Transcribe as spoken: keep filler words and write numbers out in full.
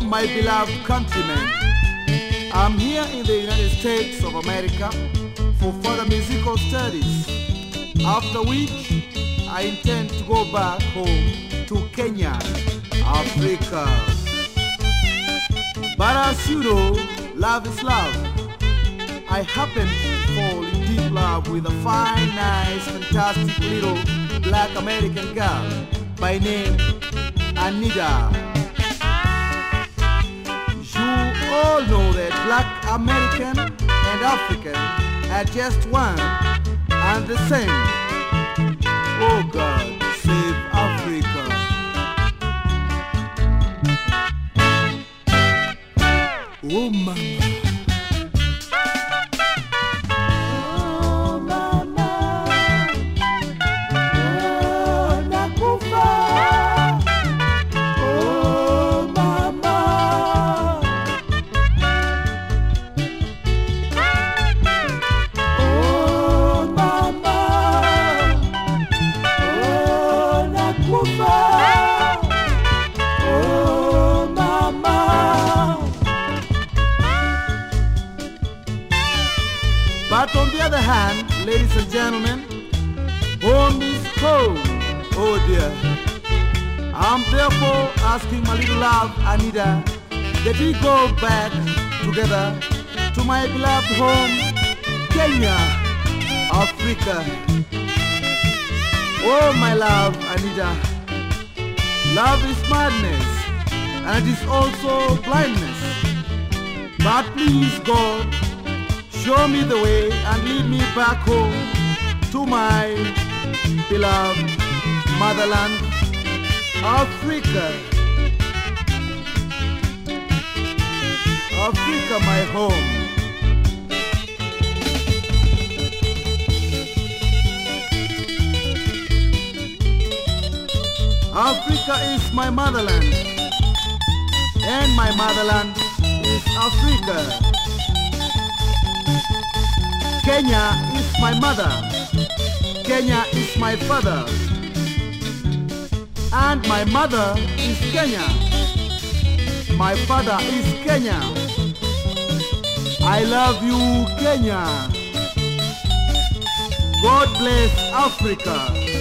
my beloved countrymen, I'm here in the United States of America for further musical studies, after which I intend to go back home to Kenya, Africa. But as you know, love is love. I happen to fall in deep love with a fine, nice, fantastic little black American girl by name Anita. You all know that black American and African are just one and the same. Oh God, save Africa. Oh mama. But on the other hand, ladies and gentlemen, home is home. Oh dear. I'm therefore asking my little love, Anita, that we go back together to my beloved home, Kenya, Africa. Oh my love, Anita, love is madness, and it is also blindness. But please, God, show me the way and lead me back home to my beloved motherland, Africa. Africa, my home. Africa is my motherland, and my motherland is Africa. Kenya is my mother, Kenya is my father, and my mother is Kenya, my father is Kenya. I love you, Kenya. God bless Africa.